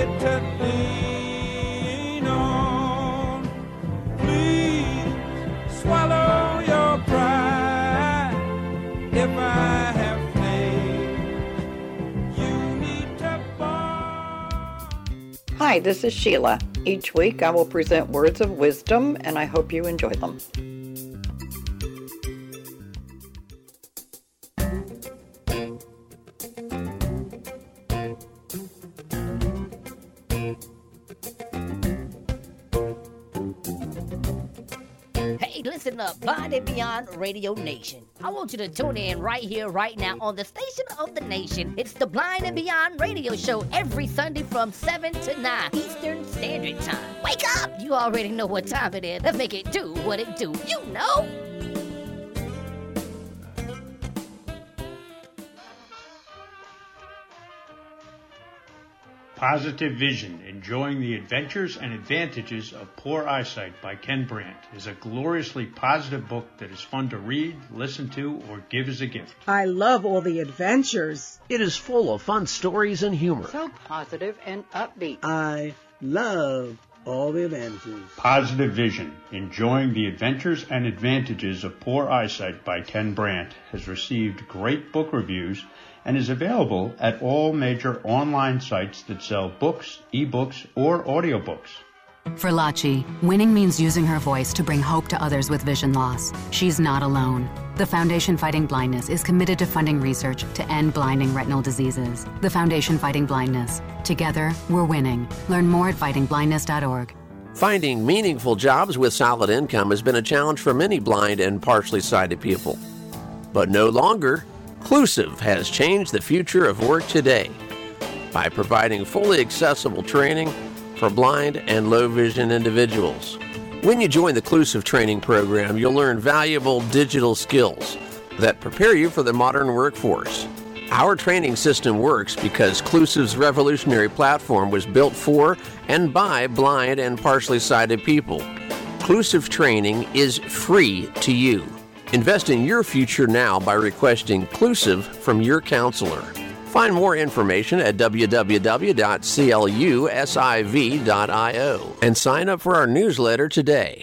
to lean on. Please swallow your pride. If I have failed, you need to borrow. Hi, this is Sheila. Each week I will present words of wisdom, and I hope you enjoy them. Hey, listen up, Blind and Beyond Radio Nation. I want you to tune in right here, right now, on the station of the nation. It's the Blind and Beyond Radio Show every Sunday from 7 to 9 Eastern Standard Time. Wake up! You already know what time it is. Let's make it do what it do. You know! Positive Vision, Enjoying the Adventures and Advantages of Poor Eyesight by Ken Brandt is a gloriously positive book that is fun to read, listen to, or give as a gift. I love all the adventures. It is full of fun stories and humor. So positive and upbeat. I love all the adventures. Positive Vision, Enjoying the Adventures and Advantages of Poor Eyesight by Ken Brandt has received great book reviews and is available at all major online sites that sell books, ebooks, or audiobooks. For Lachi, winning means using her voice to bring hope to others with vision loss. She's not alone. The Foundation Fighting Blindness is committed to funding research to end blinding retinal diseases. The Foundation Fighting Blindness. Together, we're winning. Learn more at fightingblindness.org. Finding meaningful jobs with solid income has been a challenge for many blind and partially sighted people. But no longer. Clusive has changed the future of work today by providing fully accessible training for blind and low vision individuals. When you join the Clusive training program, you'll learn valuable digital skills that prepare you for the modern workforce. Our training system works because Clusive's revolutionary platform was built for and by blind and partially sighted people. Clusive training is free to you. Invest in your future now by requesting Clusive from your counselor. Find more information at www.clusiv.io and sign up for our newsletter today.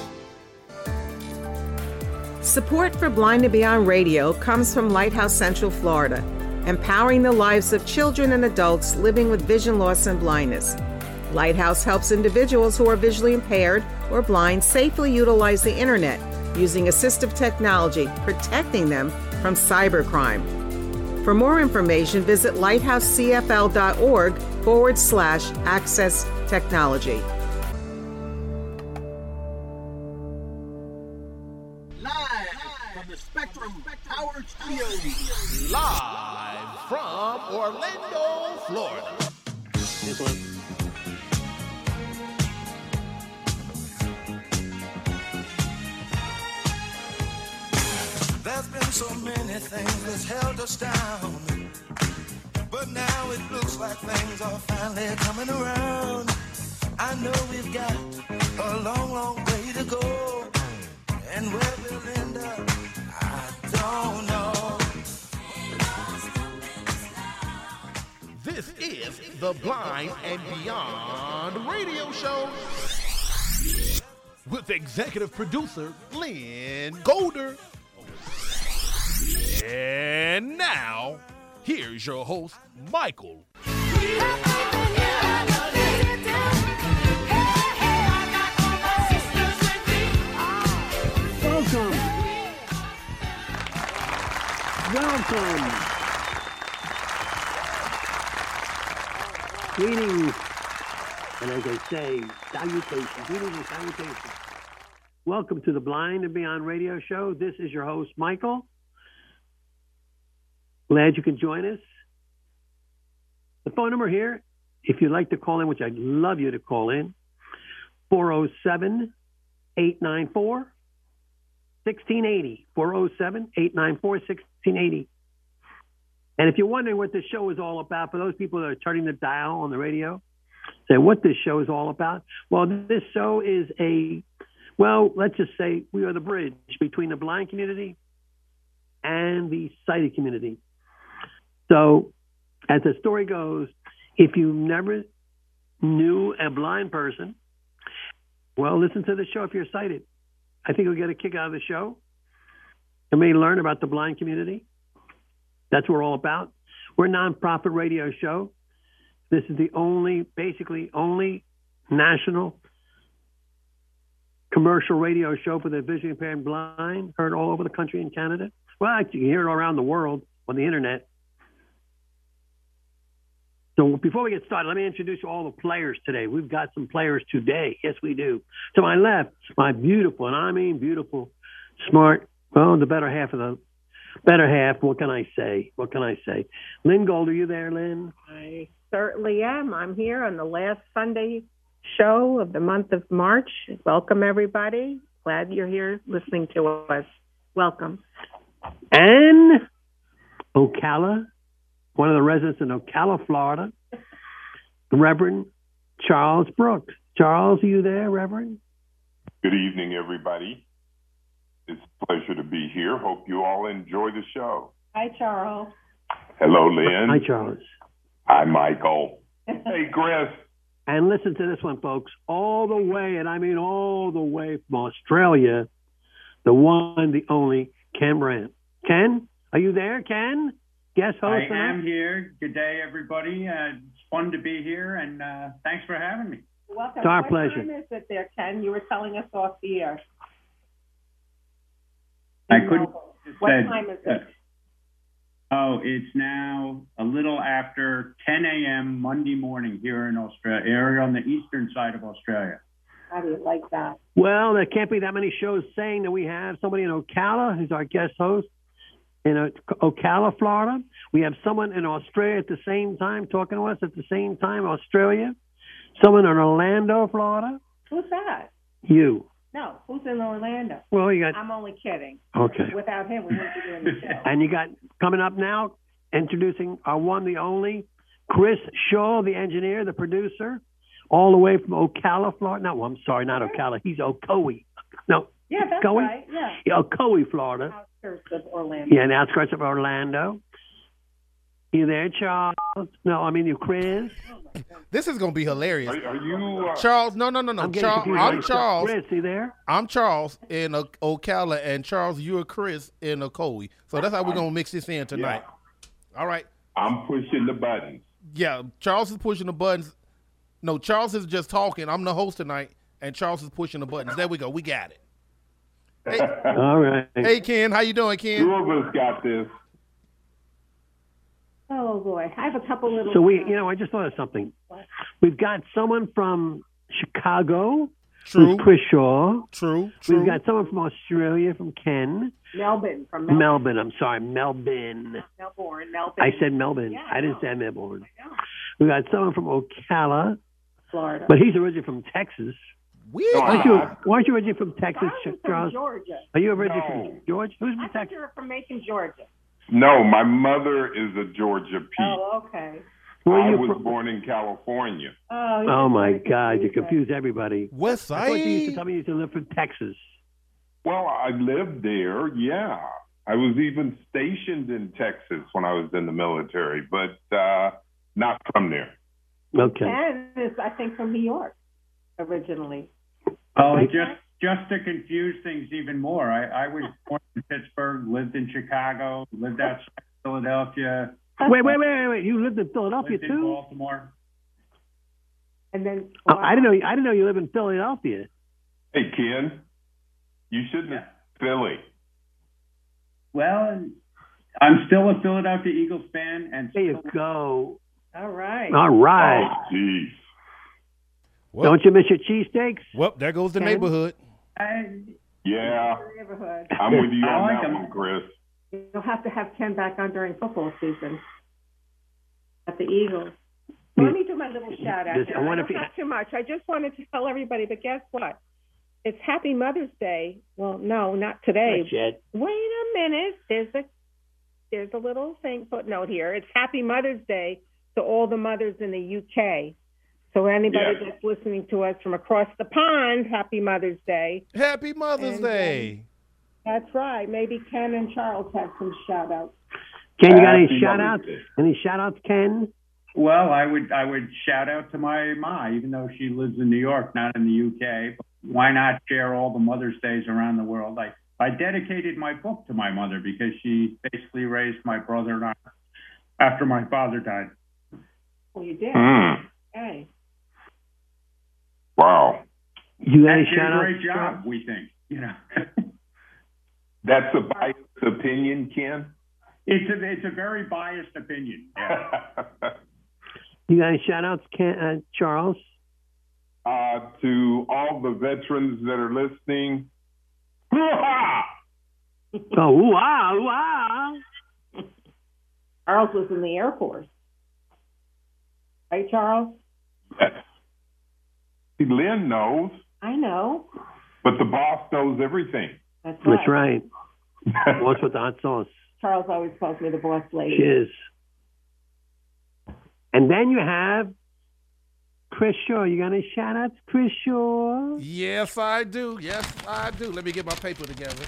Support for Blind and Beyond Radio comes from Lighthouse Central Florida, empowering the lives of children and adults living with vision loss and blindness. Lighthouse helps individuals who are visually impaired or blind safely utilize the internet using assistive technology, protecting them from cybercrime. For more information, visit lighthousecfl.org/access technology. Live from the Spectrum Power Studios. Live from Orlando, Florida. This one. There's been so many things that's held us down, but now it looks like things are finally coming around. I know we've got a long, long way to go, and where we'll end up, I don't know. This is the Blind and Beyond Radio Show with executive producer Lynn Golder. And now, here's your host, Michael. Welcome. Greetings, and as they say, salutations. Greetings and salutations. Welcome to the Blind and Beyond Radio Show. This is your host, Michael. Glad you can join us. The phone number here, if you'd like to call in, which I'd love you to call in, 407-894-1680. 407-894-1680. And if you're wondering what this show is all about, for those people that are turning the dial on the radio, say what this show is all about. Well, this show is let's just say we are the bridge between the blind community and the sighted community. So, as the story goes, if you've never new and blind person, well, listen to the show if you're sighted. I think you'll get a kick out of the show. And may learn about the blind community. That's what we're all about. We're a nonprofit radio show. This is the only national commercial radio show for the visually impaired and blind, heard all over the country in Canada. Well, actually, you can hear it all around the world on the internet. So before we get started, let me introduce you all the players today. We've got some players today. Yes, we do. To my left, my beautiful, and I mean beautiful, smart, well, the better half. What can I say? Lynn Gold, are you there, Lynn? I certainly am. I'm here on the last Sunday show of the month of March. Welcome, everybody. Glad you're here listening to us. Welcome. And Ocala, one of the residents in Ocala, Florida, Reverend Charles Brooks. Charles, are you there, Reverend? Good evening, everybody. It's a pleasure to be here. Hope you all enjoy the show. Hi, Charles. Hello, Lynn. Hi, Charles. Hi, Michael. Hey, Chris. And listen to this one, folks. All the way, and I mean all the way from Australia, the one, the only, Ken Brandt. Ken, are you there, Ken? Guest host? I am here. Good day, everybody. It's fun to be here, and thanks for having me. Welcome. It's our pleasure. What time is it there, Ken? You were telling us off the air. I couldn't. What time is it? Oh, it's now a little after 10 a.m. Monday morning here in Australia, area on the eastern side of Australia. How do you like that? Well, there can't be that many shows saying that we have somebody in Ocala who's our guest host in Ocala, Florida. We have someone in Australia at the same time talking to us at the same time, Australia. Someone in Orlando, Florida. Who's that? You. No, who's in Orlando? Well, you got. I'm only kidding. Okay. Without him, we wouldn't be doing the show. And you got coming up now, introducing our one, the only, Chris Shaw, the engineer, the producer, all the way from Ocala, Florida. No, I'm sorry, not Ocala. He's Ocoee. No. Yeah, that's Ocoee? right. Yeah. Ocoee, Florida. Outskirts of Orlando. Yeah, in the outskirts of Orlando. You there, Charles? No, I mean you, Chris. This is going to be hilarious. Are you... Charles, no. I'm Charles. Chris, you there? I'm Charles in Ocala, and Charles, you're Chris in Ocoee. So that's how we're going to mix this in tonight. Yeah. All right. I'm pushing the buttons. Yeah, Charles is pushing the buttons. No, Charles is just talking. I'm the host tonight, and Charles is pushing the buttons. There we go. We got it. Hey, all right. Hey, Ken. How you doing, Ken? Two of us got this. Oh, boy. I have a couple little... So I just thought of something. We've got someone from Chicago. True. Who's Chris Shaw. True. We've got someone from Australia, from Ken. Melbourne. I'm sorry, Melbourne. Melbourne. I said Melbourne. Yeah, I didn't say Melbourne. We got someone from Ocala. Florida. But he's originally from Texas. Weird. Aren't you originally from Texas, Charles? From Georgia. Are you originally from Georgia? Who's from I Texas? thought you were from Macon, Georgia. No, my mother is a Georgia Pete. Oh, okay. I was born in California. Oh my God, you confuse everybody. West Side? I thought you used to tell me you used to live in Texas. Well, I lived there, yeah. I was even stationed in Texas when I was in the military, but not from there. Okay. Ken is, I think, from New York originally. Oh, just to confuse things even more, I was born in Pittsburgh, lived in Chicago, lived outside Philadelphia. Wait. You lived in Philadelphia lived too? in Baltimore. And then I didn't know you lived in Philadelphia. Hey, Ken, you shouldn't have Philly. Well, I'm still a Philadelphia Eagles fan, and there you go. All right. Oh, jeez. Well, don't you miss your cheesesteaks? Well, there goes the neighborhood. Yeah. I'm with you on that one, Chris. You'll have to have Ken back on during football season at the Eagles. Yeah. Let me do my little shout out. Not too much. I just wanted to tell everybody, but guess what? It's Happy Mother's Day. Well, no, not today. Not yet. Wait a minute. There's a little footnote here. It's Happy Mother's Day to all the mothers in the UK. So anybody that's listening to us from across the pond, Happy Mother's Day. Happy Mother's Day. That's right. Maybe Ken and Charles have some shout-outs. Ken, you got any shout-outs? Any shout-outs, Ken? Well, I would shout out to my ma, even though she lives in New York, not in the UK. But why not share all the Mother's Days around the world? I dedicated my book to my mother because she basically raised my brother and I after my father died. Well, you did. Hey. Wow. You guys did a great job, we think. You know. That's a biased opinion, Ken? It's a very biased opinion. You got any shout-outs, Charles? To all the veterans that are listening. Oh, wow. Charles was in the Air Force. Right, Charles? Yes. Lynn knows. I know. But the boss knows everything. That's right. That's right. What's with the hot sauce? Charles always calls me the boss lady. She is. And then you have Chris Shaw. You got any shout-outs, Chris Shaw? Yes, I do. Let me get my paper together.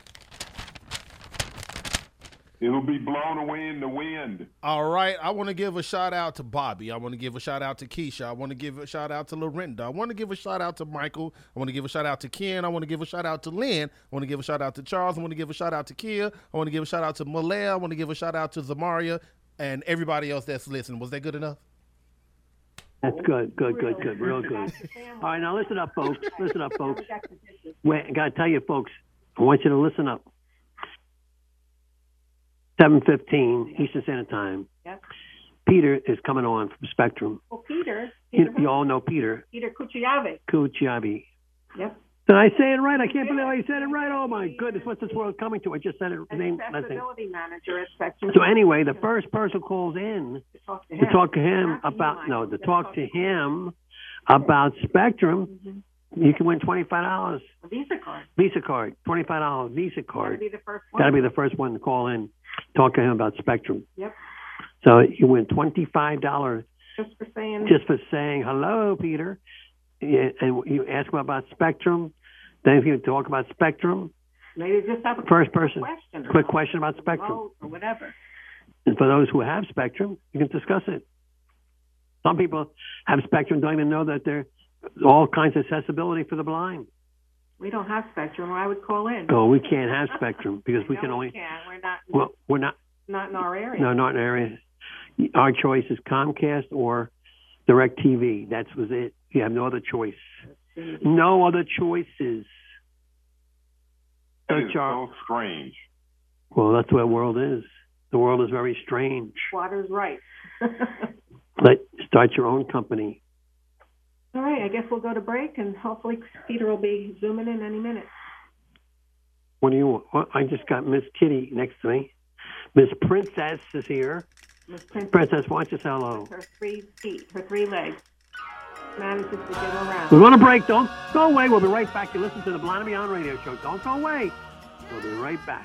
It'll be blown away in the wind. All right. I want to give a shout-out to Bobby. I want to give a shout-out to Keisha. I want to give a shout-out to Lorinda. I want to give a shout-out to Michael. I want to give a shout-out to Ken. I want to give a shout-out to Lynn. I want to give a shout-out to Charles. I want to give a shout-out to Kia. I want to give a shout-out to Malaya. I want to give a shout-out to Zamaria and everybody else that's listening. Was that good enough? That's good. Real good. All right, now listen up, folks. Wait, I got to tell you, folks, I want you to listen up. 7:15 Eastern Standard Time. Yep. Peter is coming on from Spectrum. Well, Peter. You all know Peter. Peter Kuchiabi. Yep. Did I say it right? I can't believe I said it right. Oh, my goodness. What's this world coming to? I just said it. Accessibility manager at Spectrum. So anyway, the first person calls in to talk to him about Spectrum. You can win $25. A Visa card. $25 Visa card. Got to be the first one. Got to be the first one to call in. Talk to him about Spectrum. Yep. So you win $25 just for saying hello, Peter. And you ask him about Spectrum. Then if you talk about Spectrum, maybe just have a first person quick question about Spectrum or whatever. And for those who have Spectrum, you can discuss it. Some people have Spectrum, don't even know that there are all kinds of accessibility for the blind. We don't have Spectrum. I would call in. Oh, we can't have Spectrum because we can only. We can't. We're not. Well, we're not. Not in our area. No, not in our area. Our choice is Comcast or DirecTV. That was it. You have no other choice. No other choices. That is so strange. Well, that's what the world is. The world is very strange. Water's right. Start your own company. All right, I guess we'll go to break, and hopefully Peter will be zooming in any minute. What do you want? Well, I just got Miss Kitty next to me. Miss Princess is here. Miss Princess, why don't you say hello? Her 3 feet, her 3 legs. Manages to get around. We're going to break. Don't go away. We'll be right back. You listen to the Blind and Beyond radio show. Don't go away. We'll be right back.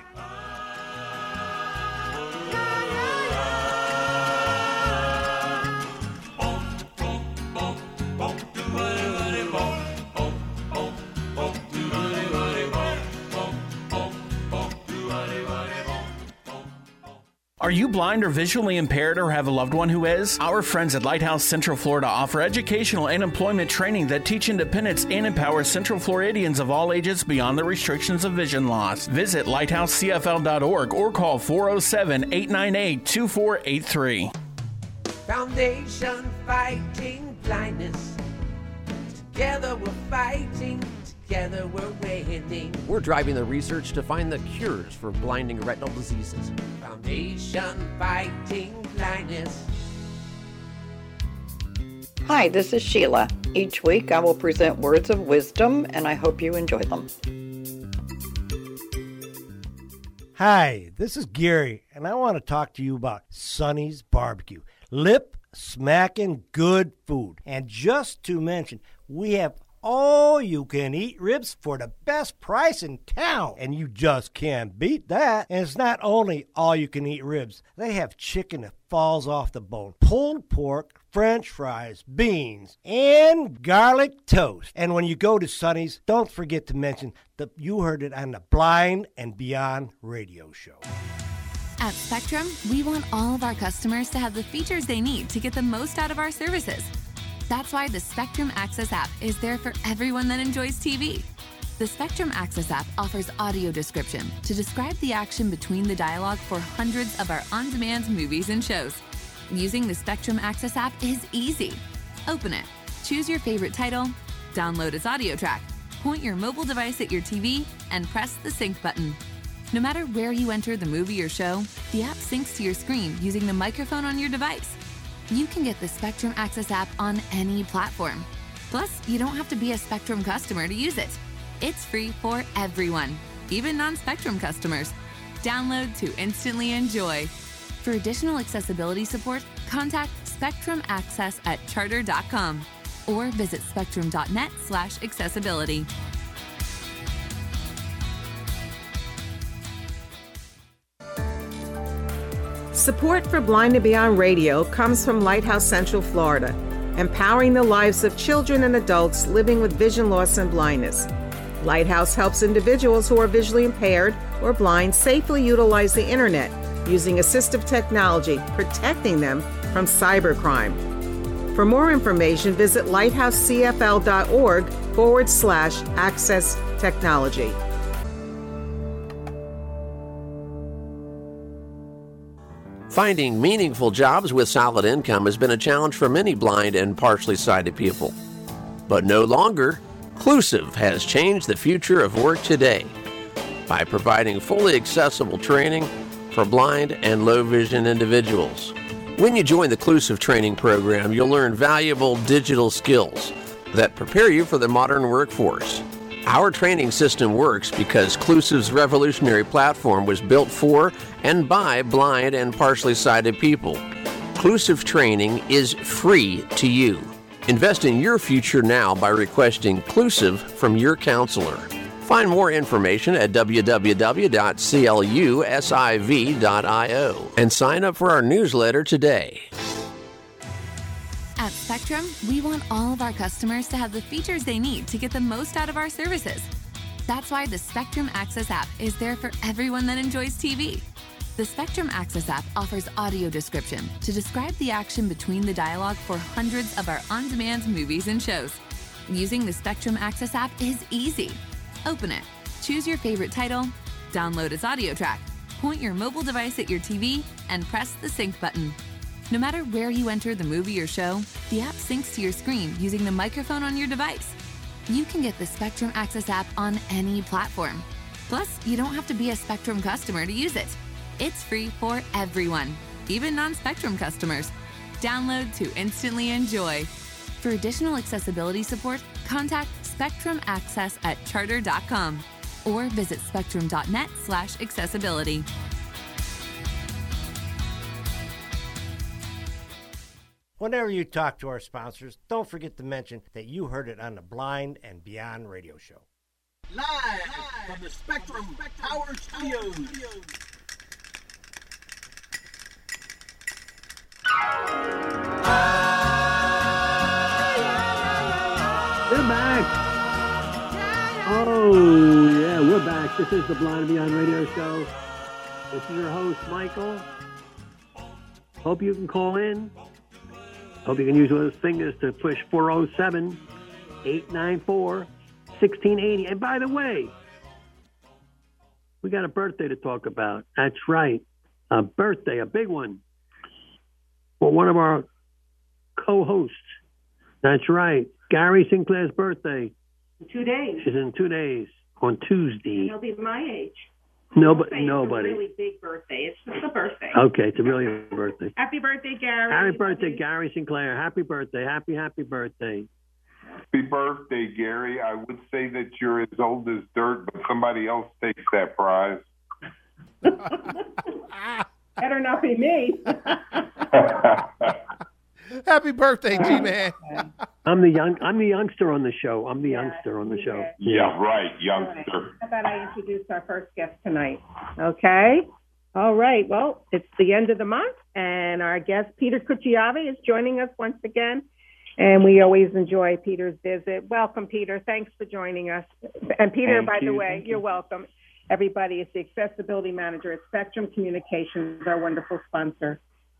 Are you blind or visually impaired or have a loved one who is? Our friends at Lighthouse Central Florida offer educational and employment training that teach independence and empower Central Floridians of all ages beyond the restrictions of vision loss. Visit lighthousecfl.org or call 407-898-2483. Foundation Fighting Blindness. Together we're fighting. Together we're winning. We're driving the research to find the cures for blinding retinal diseases. Foundation Fighting Blindness. Hi, this is Sheila. Each week I will present words of wisdom, and I hope you enjoy them. Hi, this is Gary, and I want to talk to you about Sonny's Barbecue. Lip-smacking good food. And just to mention, we have all-you-can-eat ribs for the best price in town. And you just can't beat that. And it's not only all-you-can-eat ribs. They have chicken that falls off the bone, pulled pork, French fries, beans, and garlic toast. And when you go to Sonny's, don't forget to mention that you heard it on the Blind and Beyond radio show. At Spectrum, we want all of our customers to have the features they need to get the most out of our services. That's why the Spectrum Access app is there for everyone that enjoys TV. The Spectrum Access app offers audio description to describe the action between the dialogue for hundreds of our on-demand movies and shows. Using the Spectrum Access app is easy. Open it, choose your favorite title, download its audio track, point your mobile device at your TV, and press the sync button. No matter where you enter the movie or show, the app syncs to your screen using the microphone on your device. You can get the Spectrum Access app on any platform. Plus, you don't have to be a Spectrum customer to use it. It's free for everyone, even non-Spectrum customers. Download to instantly enjoy. For additional accessibility support, contact Spectrum Access at charter.com or visit spectrum.net/accessibility. Support for Blind and Beyond Radio comes from Lighthouse Central Florida, empowering the lives of children and adults living with vision loss and blindness. Lighthouse helps individuals who are visually impaired or blind safely utilize the internet using assistive technology, protecting them from cybercrime. For more information, visit lighthousecfl.org/access technology. Finding meaningful jobs with solid income has been a challenge for many blind and partially sighted people. But no longer. Clusive has changed the future of work today by providing fully accessible training for blind and low vision individuals. When you join the Clusive training program, you'll learn valuable digital skills that prepare you for the modern workforce. Our training system works because Clusive's revolutionary platform was built for and by blind and partially sighted people. Clusive training is free to you. Invest in your future now by requesting Clusive from your counselor. Find more information at www.clusiv.io and sign up for our newsletter today. At Spectrum, we want all of our customers to have the features they need to get the most out of our services. That's why the Spectrum Access app is there for everyone that enjoys TV. The Spectrum Access app offers audio description to describe the action between the dialogue for hundreds of our on-demand movies and shows. Using the Spectrum Access app is easy. Open it, choose your favorite title, download its audio track, point your mobile device at your TV, and press the sync button. No matter where you enter the movie or show, the app syncs to your screen using the microphone on your device. You can get the Spectrum Access app on any platform. Plus, you don't have to be a Spectrum customer to use it. It's free for everyone, even non-Spectrum customers. Download to instantly enjoy. For additional accessibility support, contact Spectrum Access at charter.com or visit spectrum.net/accessibility. Whenever you talk to our sponsors, don't forget to mention that you heard it on the Blind and Beyond radio show. Live from the Spectrum Power Studios. We're back. Oh, yeah, we're back. This is the Blind and Beyond radio show. This is your host, Michael. Hope you can call in. Hope you can use one of those fingers to push 407-894-1680. And by the way, we got a birthday to talk about. That's right. A birthday, a big one. For one of our co-hosts. That's right. Gary Sinclair's birthday. 2 days. She's in 2 days, on Tuesday. He'll be my age. Nobody. It's a really big birthday. It's just a birthday. Okay, it's a really big birthday. Happy birthday, Gary. Happy birthday, Gary Sinclair. Happy birthday. Happy birthday. Happy birthday, Gary. I would say that you're as old as dirt, but somebody else takes that prize. Better not be me. Happy birthday, G-Man. I'm the youngster on the show. Youngster on the show. Yeah, right, youngster. How about I introduce our first guest tonight? Okay. All right. Well, it's the end of the month, and our guest, Peter Cucciave, is joining us once again. And we always enjoy Peter's visit. Welcome, Peter. Thanks for joining us. And Peter, by the way, you're welcome. everybody. It's the accessibility manager at Spectrum Communications, our wonderful sponsor.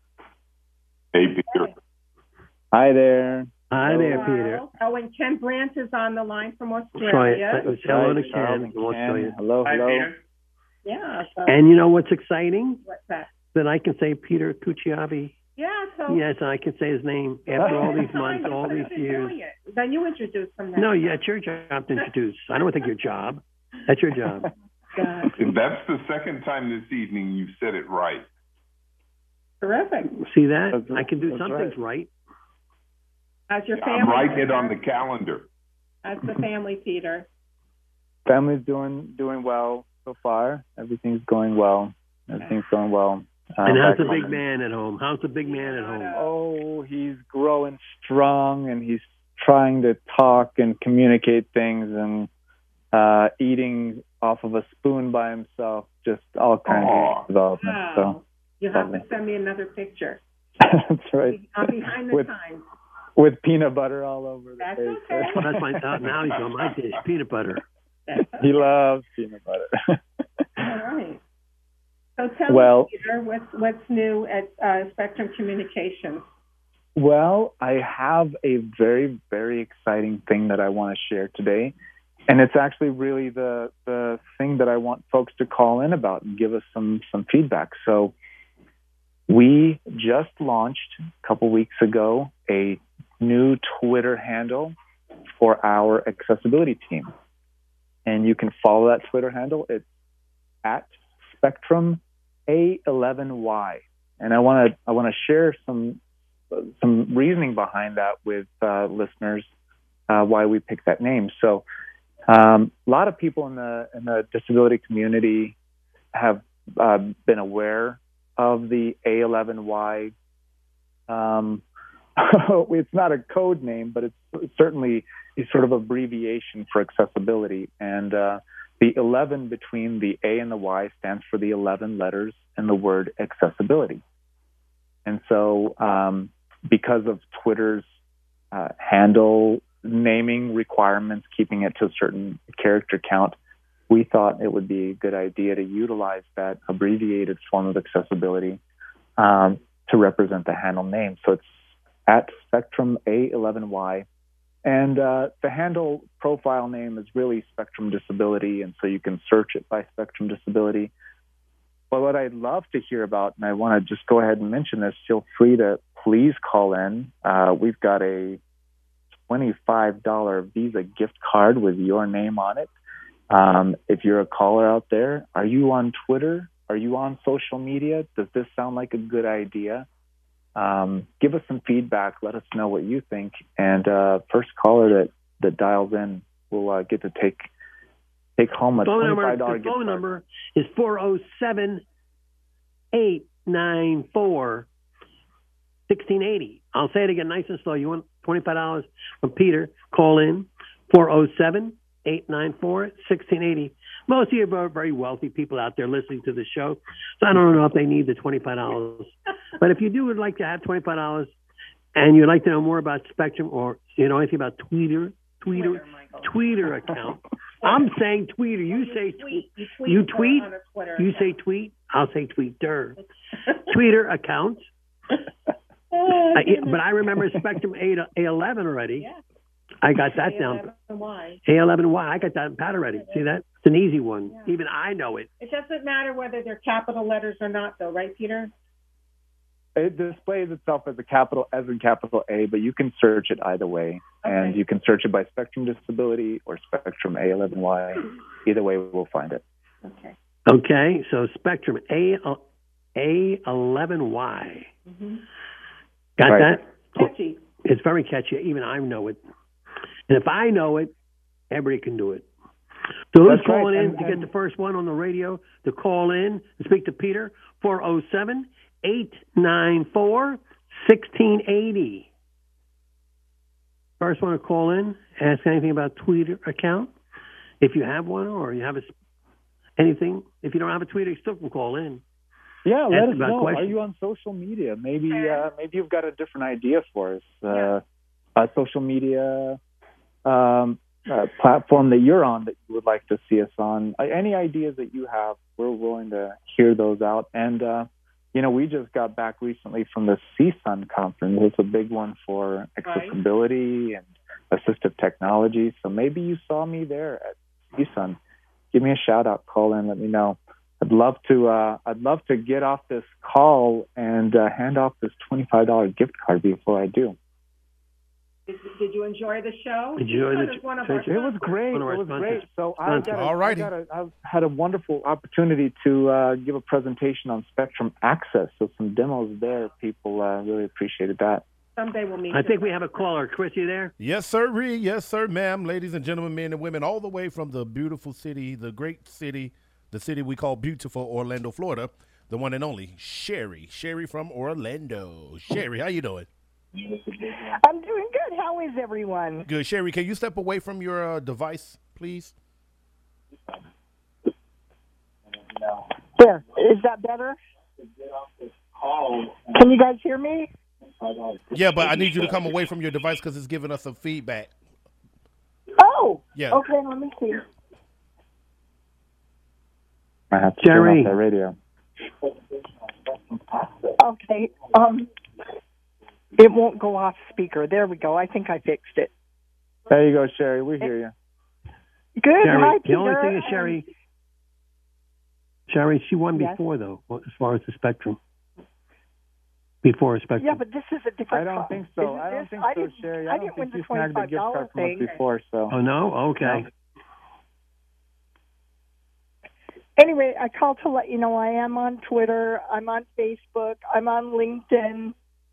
Hey, Peter. Hi there. Hi there, Peter. Oh, and Ken Brandt is on the line from Australia. Sorry, hello to Ken from Australia. Hello, hello. Yeah. So, And you know what's exciting? what's that? That I can say Peter Cucciavi. Yeah. So. Yes, I can say his name after all these months, all these years. Then you introduce him. Now. No, yeah, it's your job to introduce. I don't think your job. That's your job. That's the second time this evening you've said it right. Terrific. See that? I can do some things right. How's your family? I'm writing it on the calendar. How's the family, Peter? Family's doing well so far. Everything's going well. Everything's going well. And how's the big man at home? How's the big man at home? Oh, he's growing strong, and he's trying to talk and communicate things, and eating off of a spoon by himself. Just all kinds of development. Wow. So You have to send me another picture. that's right. I'm behind the times. With peanut butter all over the That's face. okay. Well, that's my now he's on my dish, peanut butter. He loves peanut butter. All right. So tell Well- me, Peter, what's new at Spectrum Communications? Well, I have a very, very exciting thing that I want to share today. And it's actually really the thing that I want folks to call in about and give us some feedback. So we just launched a couple weeks ago a new Twitter handle for our accessibility team. And you can follow that Twitter handle. It's at Spectrum A11Y. And I want to share some reasoning behind that with listeners why we picked that name. So a lot of people in the disability community have been aware of the A11Y. It's not a code name, but it's certainly a sort of abbreviation for accessibility. And the 11 between the A and the Y stands for the 11 letters in the word accessibility. And so because of Twitter's handle naming requirements, keeping it to a certain character count, we thought it would be a good idea to utilize that abbreviated form of accessibility to represent the handle name. So it's at Spectrum A11Y. And the handle profile name is really Spectrum Disability, and so you can search it by Spectrum Disability. But what I'd love to hear about, and I want to just go ahead and mention this, feel free to please call in. We've got a $25 Visa gift card with your name on it. If you're a caller out there, are you on Twitter? Are you on social media? Does this sound like a good idea? Give us some feedback. Let us know what you think. And first caller that dials in will get to take home a $25 gift card. The phone number is 407-894-1680. I'll say it again nice and slow. You want $25 from Peter? Call in 407-894-1680. Most of you are very wealthy people out there listening to the show, so I don't know if they need the $25. But if you would like to have $25 and you'd like to know more about Spectrum or anything about Twitter account, I'm saying Twitter. You say tweet. You tweet. You say tweet. I'll say Twitter. Twitter account. But I remember Spectrum A11 already. Yeah. I got that down. A11Y. I got that pat already. See that? It's an easy one. Yeah. Even I know it. It doesn't matter whether they're capital letters or not, though, right, Peter? It displays itself as in capital A, but you can search it either way. Okay. And you can search it by Spectrum Disability or Spectrum A11Y. Either way, we'll find it. Okay, so Spectrum A11Y. Mm-hmm. Got that? Catchy. It's very catchy. Even I know it. And if I know it, everybody can do it. So who's calling in to get the first one on the radio to call in and speak to Peter? 407-894-1680. First one to call in, ask anything about Twitter account. If you have one or you have anything, if you don't have a Twitter, you still can call in. Yeah, let us know. Questions. Are you on social media? Maybe maybe you've got a different idea for us. Social media platform that you're on that you would like to see us on. Any ideas that you have, we're willing to hear those out. And, we just got back recently from the CSUN conference. It's a big one for accessibility and assistive technology. So maybe you saw me there at CSUN. Give me a shout out, call in, let me know. I'd love to get off this call and hand off this $25 gift card before I do. Did you enjoy the show? Did you enjoy It was great. It was great. So I've had a wonderful opportunity to give a presentation on Spectrum Access. So some demos there. People really appreciated that. Someday we'll meet. I think we have a caller. Chris, you there? Yes, sir. Yes, sir, ma'am. Ladies and gentlemen, men and women, all the way from the beautiful city, the great city, the city we call beautiful Orlando, Florida, the one and only Sherry. Sherry from Orlando. Sherry, how you doing? I'm doing good. How is everyone? Good. Sherry, can you step away from your device, please? There. Is that better? Can you guys hear me? Yeah, but I need you to come away from your device because it's giving us some feedback. Oh. Yeah. Okay, let me see. I have to turn off the radio. Okay. It won't go off speaker. There we go. I think I fixed it. There you go, Sherry. We hear you. Good. Sherry, Hi, Peter. the only thing is, Sherry, she won before, though, as far as the Spectrum. Before a Spectrum. Yeah, but this is a different. I don't think so. I don't think so, Sherry. I don't think you snagged the gift card from us before. So. Oh no. Okay. No. Anyway, I called to let you know I am on Twitter. I'm on Facebook. I'm on LinkedIn.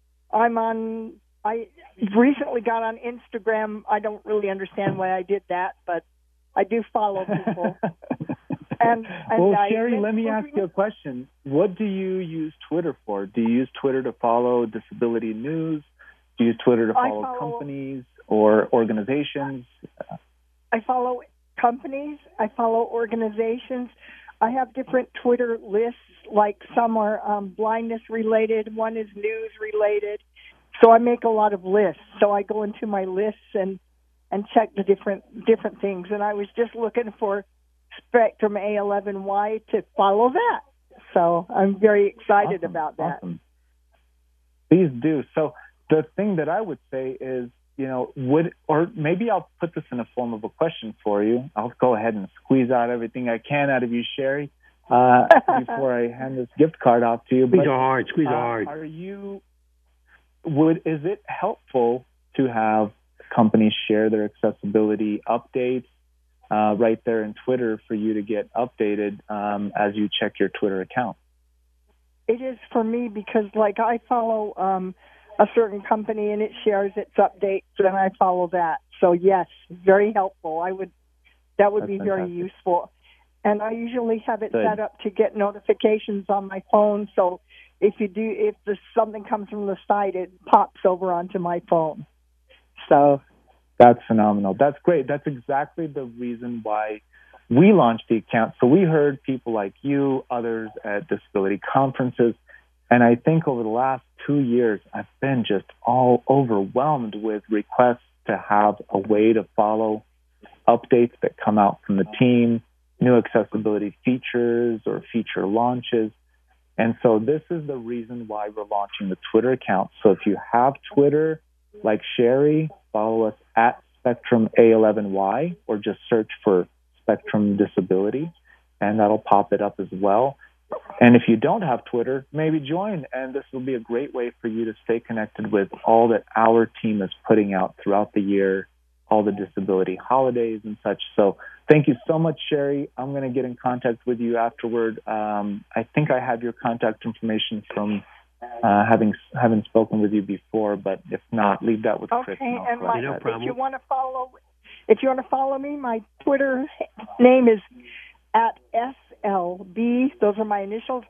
I recently got on Instagram. I don't really understand why I did that, but I do follow people. Well, Sherry, let me ask you a question. What do you use Twitter for? Do you use Twitter to follow disability news? Do you use Twitter to follow companies or organizations? I follow companies. I follow organizations. I have different Twitter lists, like some are blindness related, one is news related. So I make a lot of lists. So I go into my lists and check the different things. And I was just looking for Spectrum A11Y to follow that. So I'm very excited about that. Awesome. Please do. So the thing that I would say is, or maybe I'll put this in a form of a question for you. I'll go ahead and squeeze out everything I can out of you, Sherry, before I hand this gift card off to you. Squeeze hard. Is it helpful to have companies share their accessibility updates right there in Twitter for you to get updated as you check your Twitter account? It is for me because, I follow a certain company and it shares its updates, and I follow that. So yes, very helpful. That would be very useful. And I usually have it set up to get notifications on my phone. So if something comes from the site, it pops over onto my phone. So that's phenomenal. That's great. That's exactly the reason why we launched the account. So we heard people like you, others at disability conferences, and I think over the last 2 years, I've been just all overwhelmed with requests to have a way to follow updates that come out from the team, new accessibility features or feature launches. And so this is the reason why we're launching the Twitter account. So if you have Twitter, like Sherry, follow us at Spectrum A11Y, or just search for Spectrum Disability, and that'll pop it up as well. And if you don't have Twitter, maybe join, and this will be a great way for you to stay connected with all that our team is putting out throughout the year, all the disability holidays and such. So thank you so much, Sherry. I'm going to get in contact with you afterward. I think I have your contact information from having spoken with you before, but if not, leave that with Chris. Okay, and if you want to follow me, my Twitter name is at SLB. Those are my initials,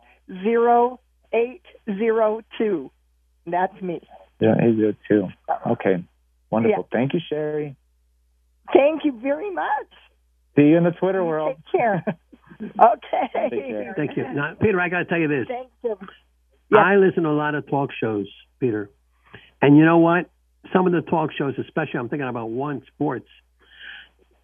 0802. That's me. 0802. Okay, wonderful. Yeah. Thank you, Sherry. Thank you very much. See you in the Twitter world. Take care. Okay. Take care. Thank you. Now, Peter, I got to tell you this. Thank you. I listen to a lot of talk shows, Peter. And you know what? Some of the talk shows, especially I'm thinking about One Sports,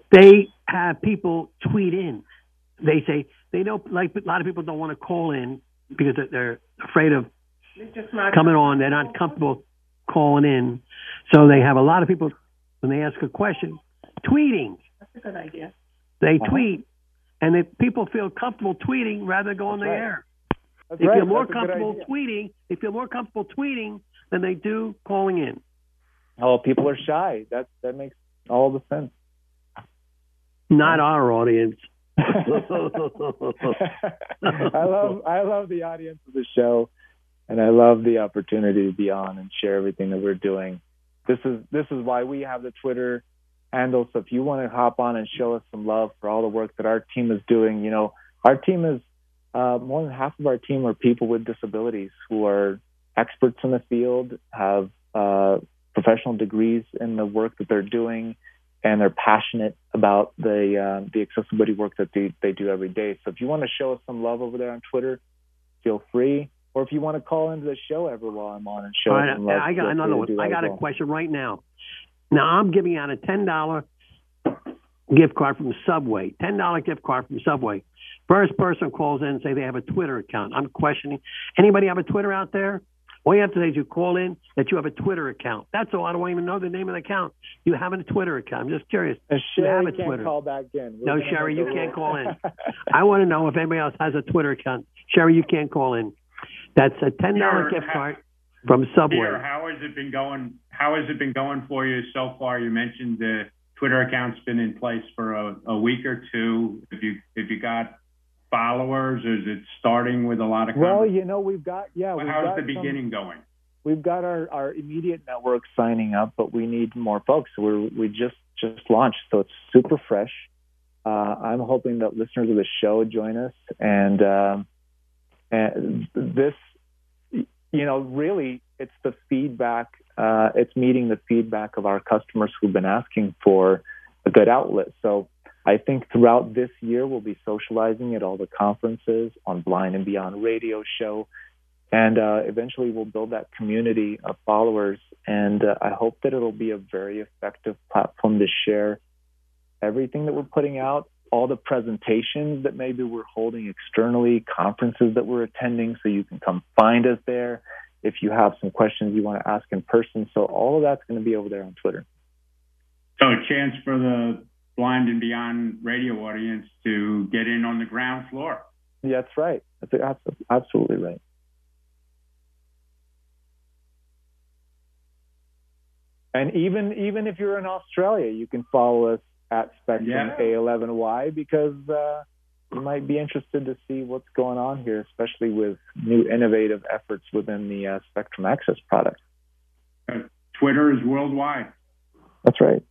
they have people tweet in. They say they know, like a lot of people don't want to call in because they're afraid of coming on. They're not comfortable calling in. So they have a lot of people, when they ask a question, tweeting. That's a good idea. They tweet, and if people feel comfortable tweeting rather than go on the air. That's They right. feel more That's a good comfortable idea. tweeting. They feel more comfortable tweeting than they do calling in. Oh, people are shy. That makes all the sense. Not our audience. I love the audience of the show, and I love the opportunity to be on and share everything that we're doing. This is why we have the Twitter handle. So if you want to hop on and show us some love for all the work that our team is doing, our team is more than half of our team are people with disabilities who are experts in the field, have professional degrees in the work that they're doing, and they're passionate about the accessibility work that they do every day. So if you want to show us some love over there on Twitter, feel free. Or if you want to call into the show ever while I'm on and show us some love, I got another one. I got a question right now. Now, I'm giving out a $10 gift card from Subway. $10 gift card from Subway. First person calls in and say they have a Twitter account. I'm questioning. Anybody have a Twitter out there? All you have to say is you call in that you have a Twitter account. That's all. I don't even know the name of the account. You have a Twitter account. I'm just curious. Sherry you have a can't Twitter. call back in. No, Sherry, you can't call in. I want to know if anybody else has a Twitter account. Sherry, you can't call in. That's a $10 gift card from Subway. Peter, how has it been going? How has it been going for you so far? You mentioned the Twitter account's been in place for a week or two. Have you got followers, or is it starting with a lot of? Well, we've got how's the beginning going? We've got our immediate network signing up, but we need more folks. We just launched, so it's super fresh. I'm hoping that listeners of the show join us, and this, really, it's the feedback. It's meeting the feedback of our customers who've been asking for a good outlet. So I think throughout this year, we'll be socializing at all the conferences, on Blind and Beyond radio show, and eventually we'll build that community of followers. And I hope that it'll be a very effective platform to share everything that we're putting out, all the presentations that maybe we're holding externally, conferences that we're attending, so you can come find us there if you have some questions you want to ask in person. So all of that's going to be over there on Twitter. So a chance for the Blind and Beyond radio audience to get in on the ground floor. Yeah, that's right. That's absolutely right. And even if you're in Australia, you can follow us at Spectrum A11Y, because you might be interested to see what's going on here, especially with new innovative efforts within the Spectrum Access product. Twitter is worldwide. That's right.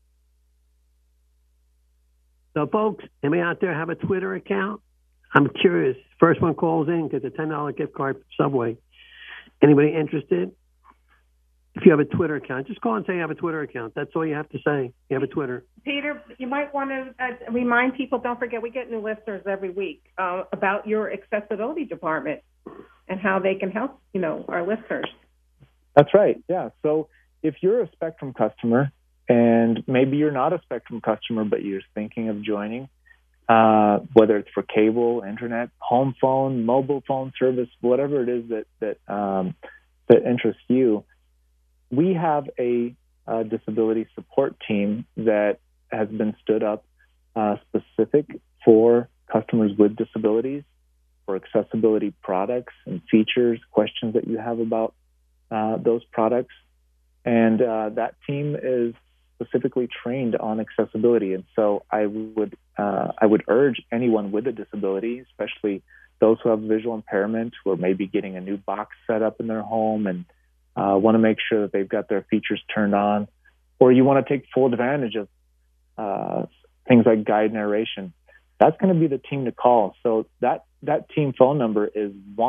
So, folks, anybody out there have a Twitter account? I'm curious. First one calls in, gets a $10 gift card from Subway. Anybody interested? If you have a Twitter account, just call and say you have a Twitter account. That's all you have to say. You have a Twitter. Peter, you might want to remind people, don't forget, we get new listeners every week about your accessibility department and how they can help, our listeners. That's right. Yeah. So if you're a Spectrum customer, and maybe you're not a Spectrum customer, but you're thinking of joining, whether it's for cable, internet, home phone, mobile phone service, whatever it is that interests you, we have a disability support team that has been stood up specific for customers with disabilities, for accessibility products and features, questions that you have about those products. And that team is specifically trained on accessibility. And so I would urge anyone with a disability, especially those who have visual impairment, who are maybe getting a new box set up in their home and want to make sure that they've got their features turned on, or you want to take full advantage of things like guide narration, that's going to be the team to call. So that team phone number is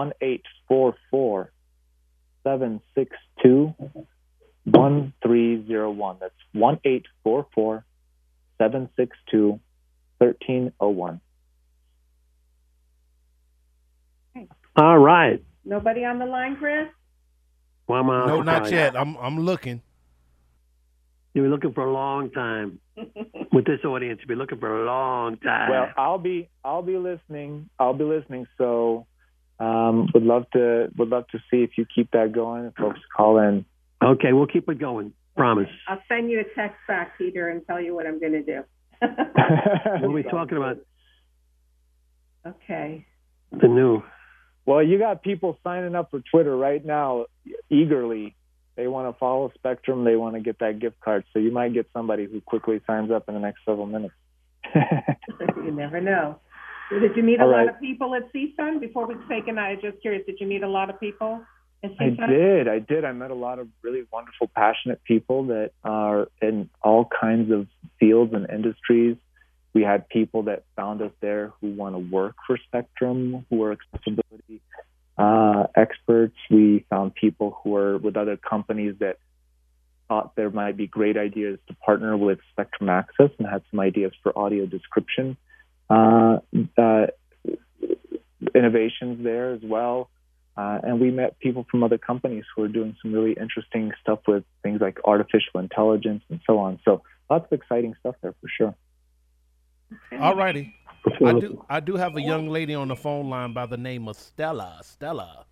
1-844-762-1301. That's 1-844-762-1301. All right. Nobody on the line, Chris? No, not yet. I'm looking. You'll be looking for a long time. With this audience, you'll be looking for a long time. Well, I'll be listening. So, would love to see if you keep that going. If folks call in. Okay, we'll keep it going. Promise. I'll send you a text back, Peter, and tell you what I'm going to do. What are we talking about? Okay. The new. Well, you got people signing up for Twitter right now eagerly. They want to follow Spectrum. They want to get that gift card. So you might get somebody who quickly signs up in the next several minutes. You never know. Did you meet a lot of people at CSUN? Before we say goodnight, I'm just curious, did you meet a lot of people at CSUN? I did. I met a lot of really wonderful, passionate people that are in all kinds of fields and industries. We had people that found us there who want to work for Spectrum, who are accessibility experts. We found people who are with other companies that thought there might be great ideas to partner with Spectrum Access and had some ideas for audio description innovations there as well. And we met people from other companies who are doing some really interesting stuff with things like artificial intelligence and so on. So lots of exciting stuff there for sure. All righty. I do have a young lady on the phone line by the name of Stella. Stella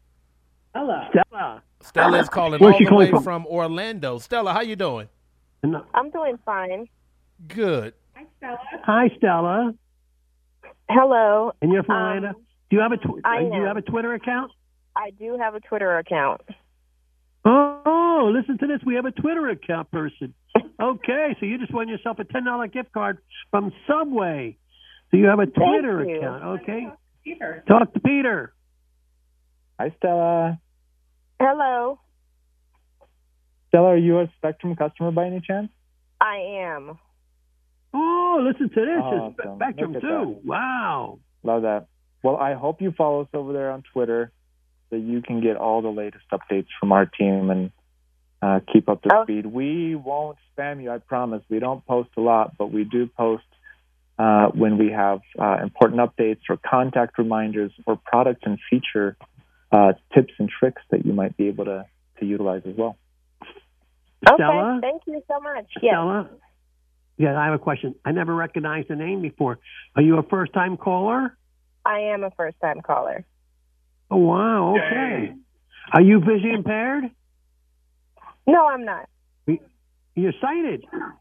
is calling all the way from Orlando. Stella, how you doing? I'm doing fine. Good. Hi, Stella. Hello. And you're from Orlando? Do you have a do you have a Twitter account? I do have a Twitter account. Oh, listen to this. We have a Twitter account person. Okay, so you just won yourself a $10 gift card from Subway. So you have a Twitter account, okay? Peter. Talk to Peter. Hi, Stella. Hello. Stella, are you a Spectrum customer by any chance? I am. Oh, listen to this. Awesome. It's Spectrum too. Wow. Love that. Well, I hope you follow us over there on Twitter so you can get all the latest updates from our team and keep up to speed. We won't spam you, I promise. We don't post a lot, but we do post when we have important updates or contact reminders or product and feature tips and tricks that you might be able to utilize as well. Stella? Okay, thank you so much. Stella? Yeah, I have a question. I never recognized the name before. Are you a first-time caller? I am a first-time caller. Oh, wow. Okay. Are you visually impaired? No, I'm not. You're sighted.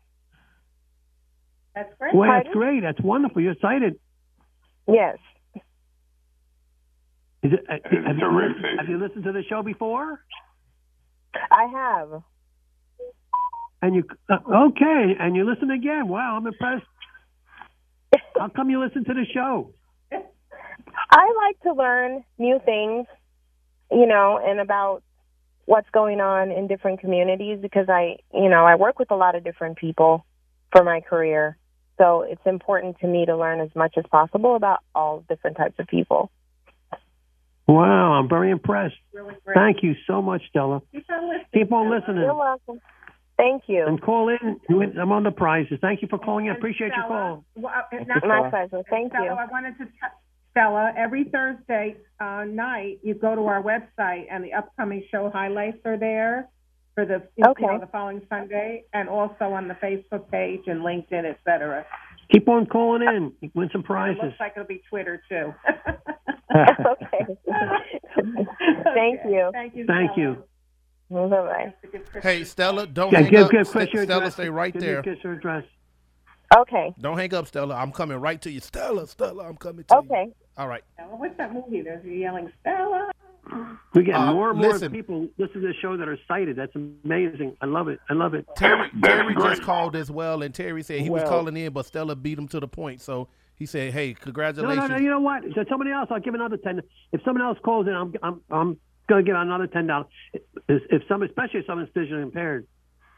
That's great. Well, that's great. That's wonderful. You're sighted. Yes. Is it, have you listened to the show before? I have. And you okay? And you listen again? Wow, I'm impressed. How come you listen to the show? I like to learn new things, and about what's going on in different communities because I work with a lot of different people for my career. So it's important to me to learn as much as possible about all different types of people. Wow, I'm very impressed. Really great. Thank you so much, Stella. Keep on listening. You're welcome. Thank you. And call in. I'm on the prizes. Thank you for calling in. Appreciate your call. My pleasure. Thank you. I wanted to Stella, every Thursday night, you go to our website, and the upcoming show highlights are there for the the following Sunday, and also on the Facebook page and LinkedIn, etc. Keep on calling in. You win some prizes. It looks like it'll be Twitter too. Okay. Thank you. Thank you. Thank you. Bye-bye. Hey, Stella, don't hang up. Stella, stay right there. Give your address. Okay. Don't hang up, Stella. I'm coming right to you. Stella, I'm coming to you. Okay. All right. What's that movie? There's yelling, Stella. We get more and more people listen to the show that are sighted. That's amazing. I love it. Terry just called as well, and Terry said he was calling in, but Stella beat him to the point. So he said, "Hey, congratulations." No. You know what? So somebody else, I'll give another $10. If someone else calls in, I'm going to give another $10. Especially if someone's visually impaired.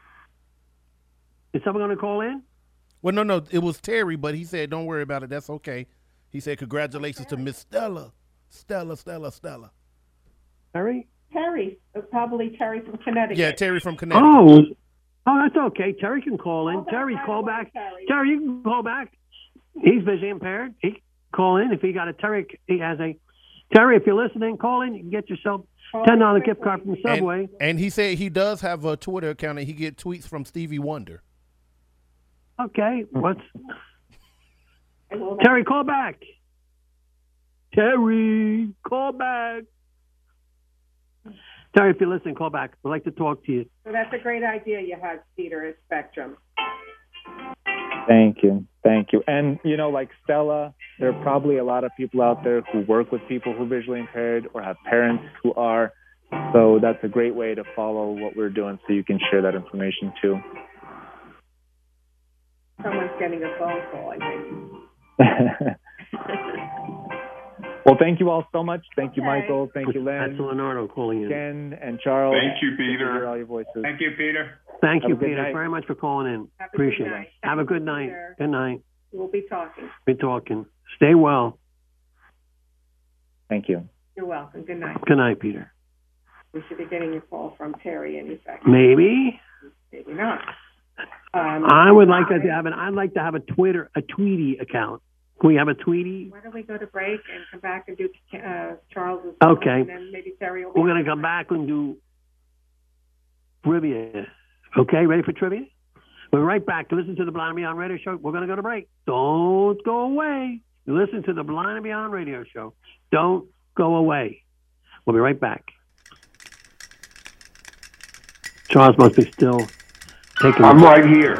Is someone going to call in? Well, no. It was Terry, but he said, "Don't worry about it. That's okay." He said, "Congratulations to Miss Stella. Stella. Terry, probably Terry from Connecticut. Yeah, Terry from Connecticut. Oh, that's okay. Terry can call in. Terry, call back. Terry, you can call back. He's visually impaired. He can call in if he got a Terry. He has a Terry. If you're listening, call in. You can get yourself $10 gift card from Subway. And he said he does have a Twitter account and he get tweets from Stevie Wonder. Okay, Terry, call back. Terry, call back. Terry, if you're listening, call back. We'd like to talk to you. So that's a great idea you had, Peter, at Spectrum. Thank you. And, like Stella, there are probably a lot of people out there who work with people who are visually impaired or have parents who are. So that's a great way to follow what we're doing so you can share that information too. Someone's getting a phone call, I think. Well, thank you all so much. Thank you, Michael. Thank you, Len. That's Leonardo calling in. Ken and Charles. Thank you, Peter. Hear all your voices. Thank you, Peter. Thank you, Have a good Peter, night. very much for calling in. Have a Appreciate good it. night. Have a good night. Peter. Good night. We'll be talking. Be talking. Stay well. Thank you. You're welcome. Good night. Good night, Peter. We should be getting a call from Terry any second. Maybe. Maybe not. I would like to have I'd like to have a Tweety account. Can we have a Tweety? Why don't we go to break and come back and do Charles's Okay. song, and then maybe Terry will be We're going to come back and do trivia. Okay, ready for trivia? We're right back to listen to the Blind and Beyond Radio Show. We're going to go to break. Don't go away. You listen to the Blind and Beyond Radio Show. Don't go away. We'll be right back. Charles must be still taking. I'm right here.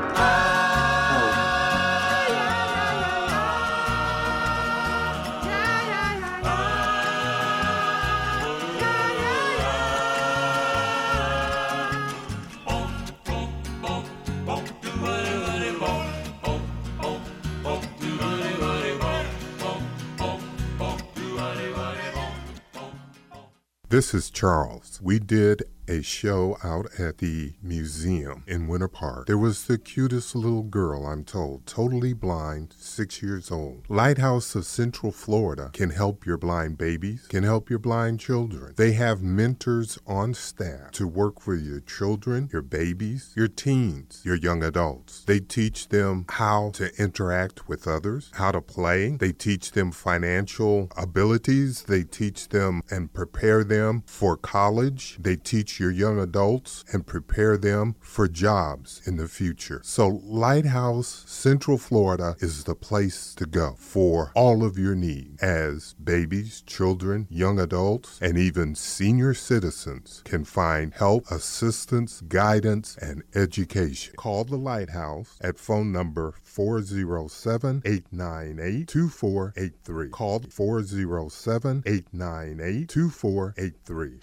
This is Charles. We did a show out at the museum in Winter Park. There was the cutest little girl, I'm told, totally blind, 6 years old. Lighthouse of Central Florida can help your blind babies, can help your blind children. They have mentors on staff to work with your children, your babies, your teens, your young adults. They teach them how to interact with others, how to play. They teach them financial abilities. They teach them and prepare them for college. They teach your young adults and prepare them for jobs in the future. So Lighthouse Central Florida is the place to go for all of your needs as babies, children, young adults, and even senior citizens can find help, assistance, guidance, and education. Call the Lighthouse at phone number 407-898-2483. Call 407-898-2483.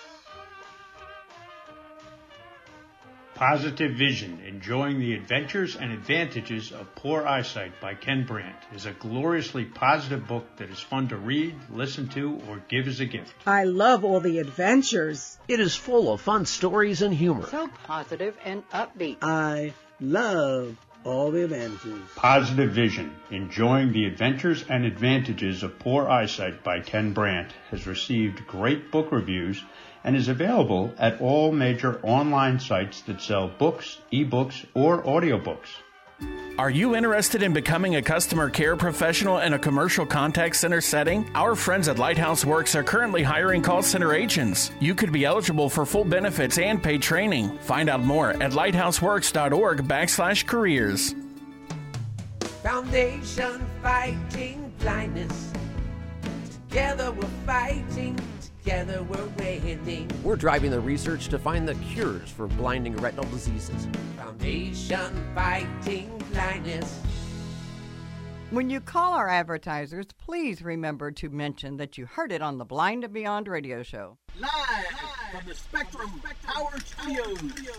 Positive Vision, Enjoying the Adventures and Advantages of Poor Eyesight by Ken Brandt is a gloriously positive book that is fun to read, listen to, or give as a gift. I love all the adventures. It is full of fun stories and humor. So positive and upbeat. I love all the adventures. Positive Vision, Enjoying the Adventures and Advantages of Poor Eyesight by Ken Brandt has received great book reviews and is available at all major online sites that sell books, ebooks, or audiobooks. Are you interested in becoming a customer care professional in a commercial contact center setting? Our friends at Lighthouse Works are currently hiring call center agents. You could be eligible for full benefits and paid training. Find out more at lighthouseworks.org/careers. Foundation Fighting Blindness. Together we're fighting. Together we're winning. We're driving the research to find the cures for blinding retinal diseases. Foundation Fighting Blindness. When you call our advertisers, please remember to mention that you heard it on the Blind and Beyond radio show. Live from the Spectrum Power Studios.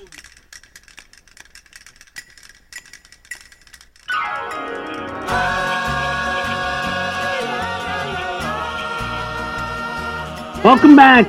Welcome back.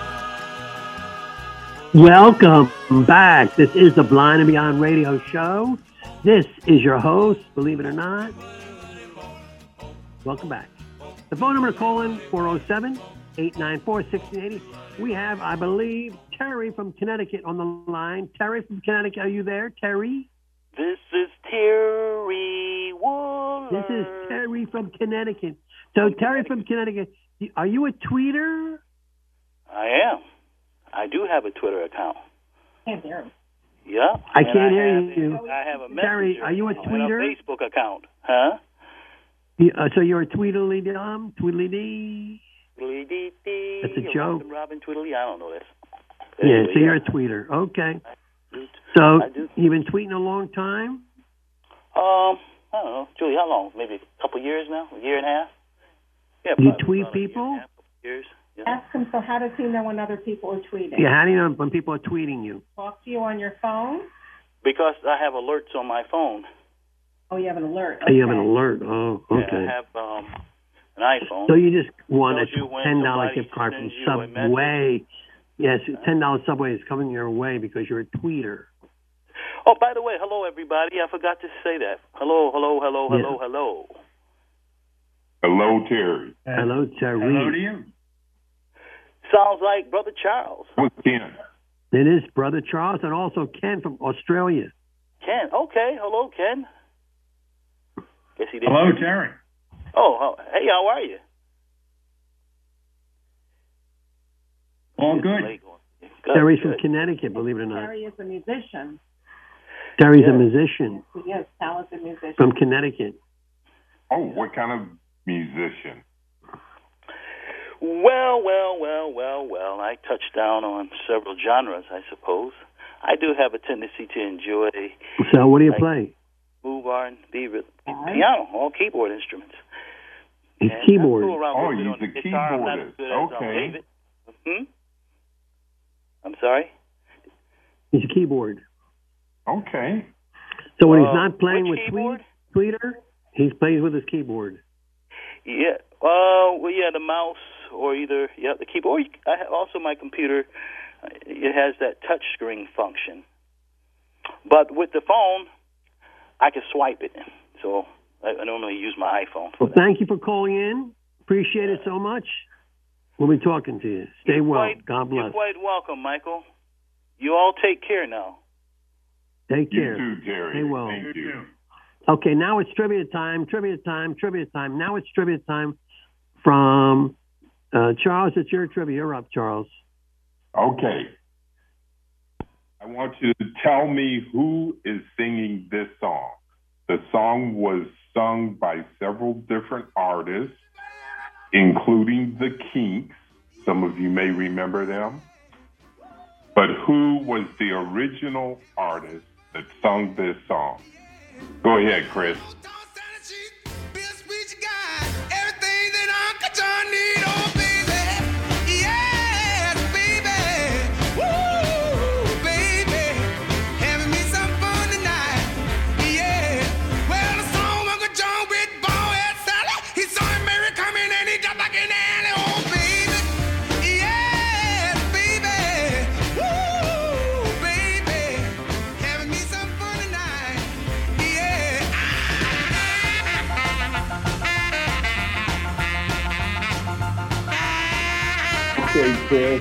Welcome back. This is the Blind and Beyond Radio Show. This is your host, believe it or not. Welcome back. The phone number to call in, 407-894-1680. We have, I believe, Terry from Connecticut on the line. Terry from Connecticut, are you there, Terry? This is Terry Wooler. This is Terry from Connecticut. So, Terry from Connecticut, are you a tweeter? I am. I do have a Twitter account. Can't hear him. Yeah. I can't hear you. I have a messenger. Terry, are you a tweeter? And a Facebook account. Huh? So you're a Tweedledee-dum? Tweedledee? Tweedledee. That's a joke. Robin Tweedledee. I don't know this. Yeah, Anyway, so you're a tweeter. Okay. So you've been tweeting a long time? I don't know. Julie, how long? Maybe a couple years now? A year and a half? Yeah. You probably tweet about a year and a people? half, years. Yeah. Ask him, so how does he know when other people are tweeting? Yeah, how do you know when people are tweeting you? Talk to you on your phone? Because I have alerts on my phone. Oh, you have an alert. Oh, you have an alert. Oh, okay. Yeah, I have an iPhone. So you just won a Tells you when $10 somebody gift card from sends you a message. Subway. Yes, $10 Subway is coming your way because you're a tweeter. Oh, by the way, hello, everybody. I forgot to say that. Hello, hello, hello, Yeah. hello, hello. Hello, Terry. Hello, Terry. Hello to you. Sounds like Brother Charles. What's Ken? It is Brother Charles and also Ken from Australia. Ken. Okay. Hello, Ken. Guess he didn't. Hello, hear me. Terry. Oh, hey, how are you? All good. Terry's from Connecticut, believe it or not. Terry is a musician. Terry's a musician He is a talented musician. from Connecticut. Oh, what kind of musician? Well. I touch down on several genres, I suppose. I do have a tendency to enjoy. So what do you play? Move R&B, piano, all keyboard instruments. He's And keyboard. I fool around Oh, a bit he's on the a guitar. I'm not as keyboardist. good as Okay. David. I'm sorry? He's a keyboard. Okay. So when he's not playing which with keyboard? Tweeter, he plays with his keyboard. Yeah. The mouse or either the keyboard. I have also my computer. It has that touch screen function. But with the phone, I can swipe it. So I normally use my iPhone. Well, thank you for calling in. Appreciate it so much. We'll be talking to you. Stay well. God bless. You're quite welcome, Michael. You all take care now. Take care. You too, Terry. Stay well. Thank you. Okay, now it's trivia time. Now it's trivia time from Charles. It's your trivia. You're up, Charles. Okay. I want you to tell me who is singing this song. The song was sung by several different artists, including the Kinks. Some of you may remember them. But who was the original artist that sung this song? Go ahead, Chris. Okay,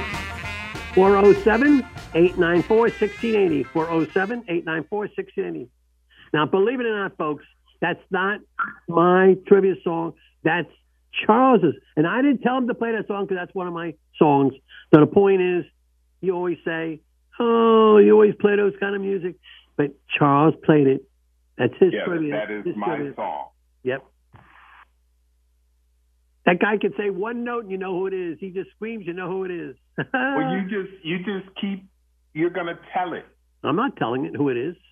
407-894-1680. 407-894-1680. Now, believe it or not, folks, that's not my trivia song. That's Charles's. And I didn't tell him to play that song because that's one of my songs. So the point is, you always say, oh, you always play those kind of music. But Charles played it. That's his trivia. That is his my trivia. song. Yep. That guy can say one note and you know who it is. He just screams, you know who it is. Well, you just keep. You're gonna tell it. I'm not telling it who it is.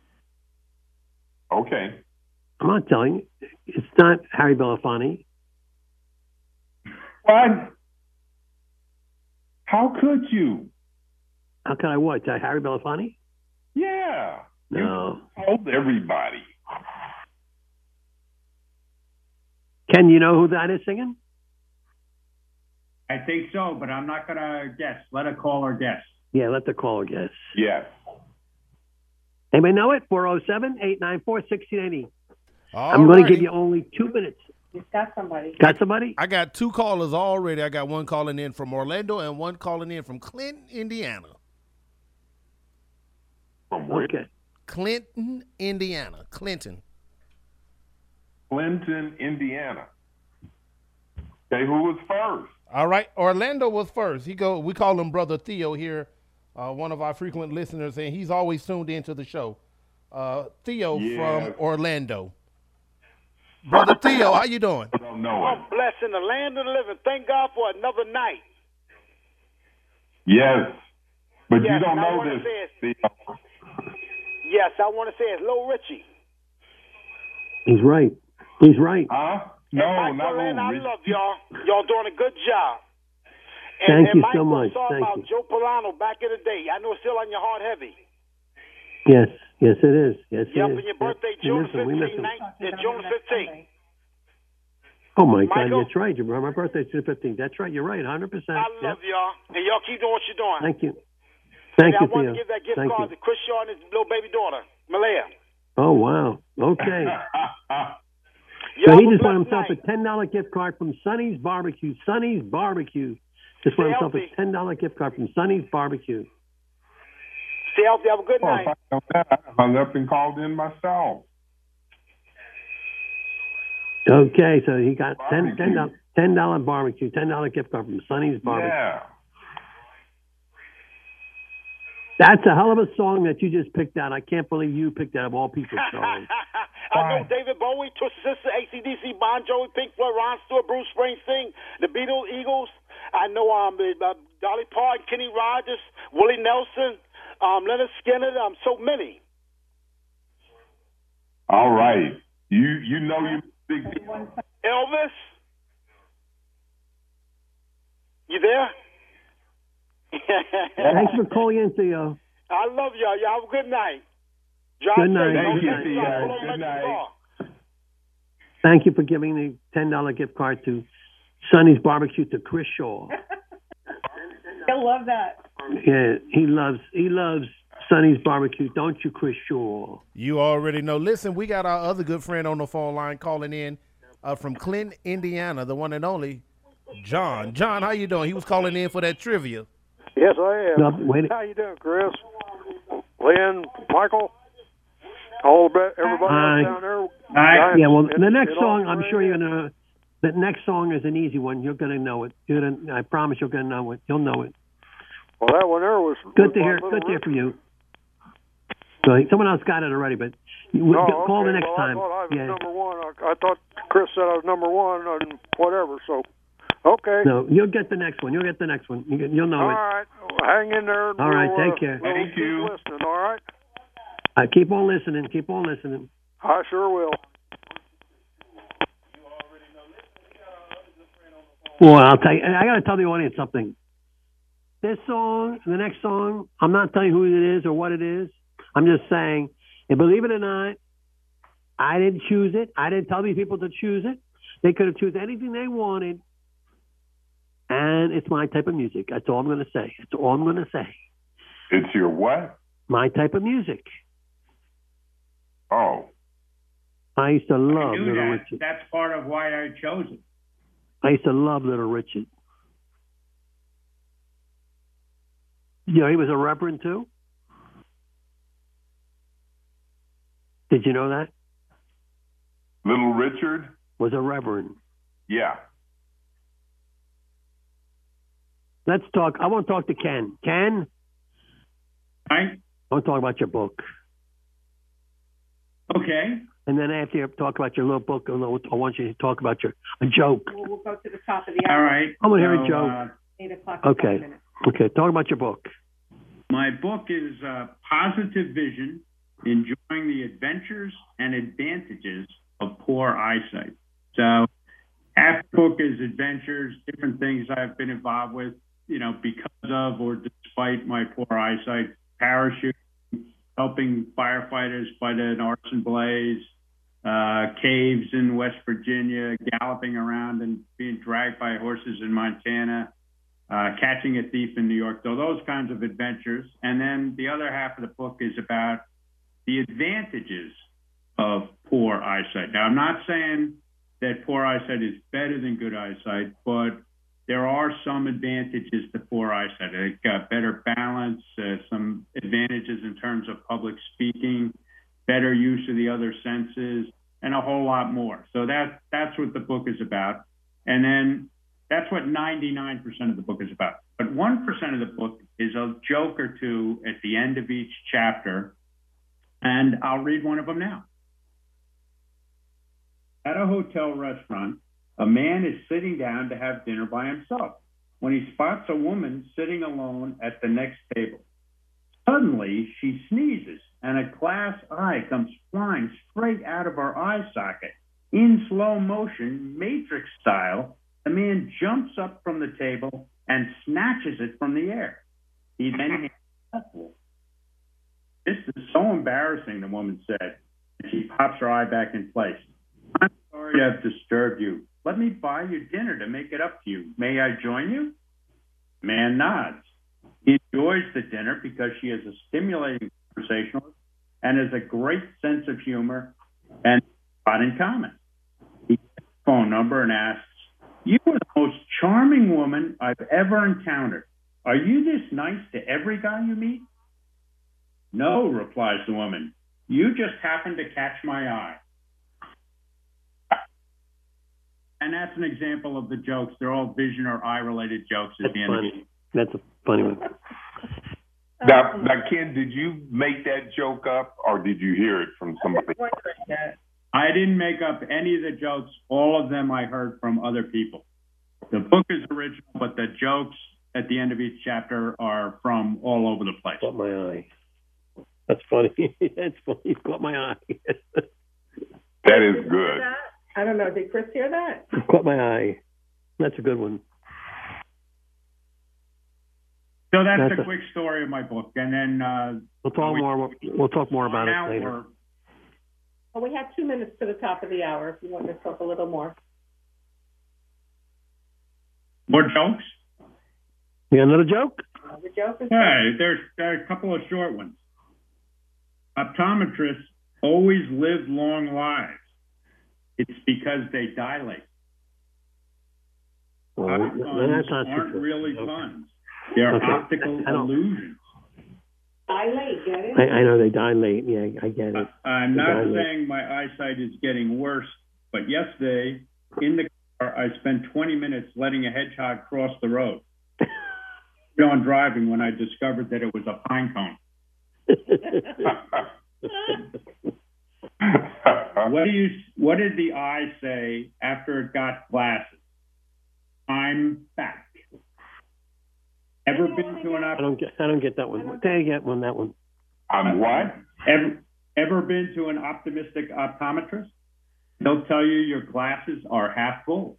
Okay. I'm not telling you. It's not Harry Belafonte. What? How could you? How could I what? Harry Belafonte? Yeah. No. You told everybody. Ken, you know who that is singing? I think so, but I'm not going to guess. Let a caller guess. Yeah, let the caller guess. Yes. Anybody know it? 407-894-1680. I'm All going to righty. give you only 2 minutes. You've got somebody. Got somebody? I got 2 callers already. I got one calling in from Orlando and one calling in from Clinton, Indiana. From where? Okay. Clinton, Indiana. Clinton, Indiana. Okay, who was first? All right, Orlando was first. We call him Brother Theo here, one of our frequent listeners, and he's always tuned into the show. Theo from Orlando. Brother Theo, how you doing? I'm blessed in the land of the living. Thank God for another night. Yes, but yes, you don't know this. Theo. Yes, I want to say it's Lil Richie. He's right. He's right. Huh? No, not Lil Richie. I love y'all. Y'all doing a good job. Thank you Michael, so much. Talk Thank about you. Joe Polano back in the day. I know it's still on your heart heavy. Yes, it is. Yes, Yep, it is. and your birthday, We June miss him. We miss 15th. him. June 15th. Oh, my God, Michael? that's right. My birthday's June 15th. That's right. You're right, 100%. I love y'all. And y'all keep doing what you're doing. Thank you. Thank you, I want Theo. to give that gift Thank card you. to Chris Shaw and his little baby daughter, Malaya. Oh, wow. Okay. Y'all So he have a just won blessed himself a $10 gift card from Sonny's Barbecue. Sonny's Barbecue. Just won himself a $10 gift card from Sonny's Barbecue. Stay healthy. Have a good Oh, night. if I know that, I hung up and called in myself. Okay, so he got $10 barbecue, $10 gift card from Sonny's Barbecue. Yeah. That's a hell of a song that you just picked out. I can't believe you picked that of all people's songs. I know David Bowie, Twisted Sister, AC/DC, Bon Jovi, Pink Floyd, Ron Stewart, Bruce Springsteen, the Beatles, Eagles. I know Dolly Parton, Kenny Rogers, Willie Nelson, Leonard Skinner. So many. All right. You know you big deal. Elvis, you there? Thanks for calling in, Theo. I love y'all. Y'all have a good night. Drive Good night. safe. Thank you, Don't Theo. pull over Good like night. a car. Thank you for giving the $10 gift card to Sonny's Barbecue to Chris Shaw. He'll love that. Yeah, he loves Sonny's Barbecue, don't you, Chris Shaw? You already know. Listen, we got our other good friend on the phone line calling in from Clinton, Indiana, the one and only John. John, how you doing? He was calling in for that trivia. Yes, I am. No, How you doing, Chris? Lynn, Michael, everybody else down there. Yeah, well, the next song, I'm sure you're gonna. The next song is an easy one. You're gonna know it. I promise you're gonna know it. You'll know it. Well, that one there was Good to hear. Good to hear from you. So someone else got it already, but call the next time. I thought I was number one. I thought Chris said I was number one and whatever. So, okay. No, you'll get the next one. You'll get the next one. You'll know All it. right. Hang in there. All right. Take care. Thank you. Listening. All right. Keep on listening. Keep on listening. I sure will. Well, I'll tell you. I got to tell the audience something. This song, the next song, I'm not telling you who it is or what it is. I'm just saying, and believe it or not, I didn't choose it. I didn't tell these people to choose it. They could have chosen anything they wanted. And it's my type of music. That's all I'm going to say. That's all I'm going to say. It's your what? My type of music. Oh. I used to love I knew Little that. Richard. That's part of why I chose it. I used to love Little Richard. You know, he was a reverend too. Did you know that? Little Richard? Was a reverend. Yeah. Let's talk. I want to talk to Ken. Ken? Hi. I want to talk about your book. Okay. And then after you talk about your little book, I want you to talk about a joke. We'll go to the top of the hour. All right. I'm going to hear a joke. 8 o'clock. Okay. Okay. Talk about your book. My book is Positive Vision, Enjoying the Adventures and Advantages of Poor Eyesight. So half the book is adventures, different things I've been involved with, because of or despite my poor eyesight. Parachuting, helping firefighters fight an arson blaze, caves in West Virginia, galloping around and being dragged by horses in Montana, catching a thief in New York. So those kinds of adventures. And then the other half of the book is about the advantages of poor eyesight. Now, I'm not saying that poor eyesight is better than good eyesight, but there are some advantages to poor eyesight. It's got better balance, some advantages in terms of public speaking, better use of the other senses, and a whole lot more. So that's what the book is about. And then That's what 99% of the book is about. But 1% of the book is a joke or two at the end of each chapter, and I'll read one of them now. At a hotel restaurant, a man is sitting down to have dinner by himself when he spots a woman sitting alone at the next table. Suddenly, she sneezes, and a glass eye comes flying straight out of her eye socket. In slow motion, Matrix style, the man jumps up from the table and snatches it from the air. He then "This is so embarrassing," the woman said, and she pops her eye back in place. "I'm sorry to have disturbed you. Let me buy you dinner to make it up to you. May I join you?" The man nods. He enjoys the dinner because she is a stimulating conversationalist and has a great sense of humor and a lot in common. He gets a phone number and asks, "You are the most charming woman I've ever encountered. Are you this nice to every guy you meet?" "No," replies the woman. "You just happened to catch my eye." And that's an example of the jokes. They're all vision or eye-related jokes at the end. Funny. That's a funny one. Now, Ken, did you make that joke up, or did you hear it from somebody? I didn't make up any of the jokes. All of them I heard from other people. The book is original, but the jokes at the end of each chapter are from all over the place. Caught my eye. That's funny. That's funny. You caught my eye. That is good. I don't know. Did Chris hear that? Caught my eye. That's a good one. So that's a quick story of my book, and then we'll talk more. We'll talk more about it later. Well, we have 2 minutes to the top of the hour. If you want to talk a little more. More jokes? You got another joke? Another joke? Hey, there are a couple of short ones. Optometrists always live long lives. It's because they dilate. Well, funds aren't really funds. They're optical illusions. Dilate, get it? I know they dilate. Yeah, I get it. I'm not saying my eyesight is getting worse, but yesterday in the car, I spent 20 minutes letting a hedgehog cross the road. On driving when I discovered that it was a pine cone. What did the eye say after it got glasses? "I'm back." Ever been to an I don't get that one. They get one. That one. I'm what? Ever been to an optimistic optometrist? They'll tell you your glasses are half full.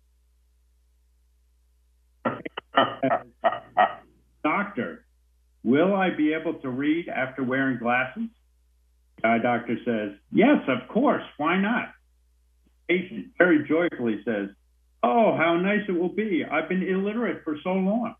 "Doctor, will I be able to read after wearing glasses?" The eye doctor says, "Yes, of course. Why not?" The patient very joyfully says, "Oh, how nice it will be. I've been illiterate for so long."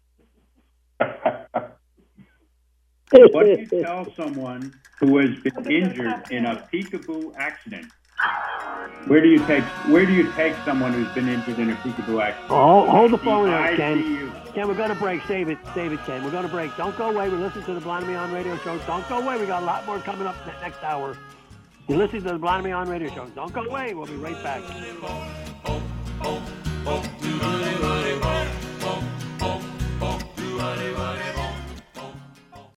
What do you tell someone who has been injured in a peekaboo accident? Where do you take someone who's been injured in a peekaboo accident? Oh, hold the phone there, Ken. ICU. Ken, we're going to break. Save it, Ken. We're going to break. Don't go away. We're listening to the Blind Me On Radio Show. Don't go away. We got a lot more coming up next hour. You're listening to the Blind Me On Radio Show. Don't go away. We'll be right back.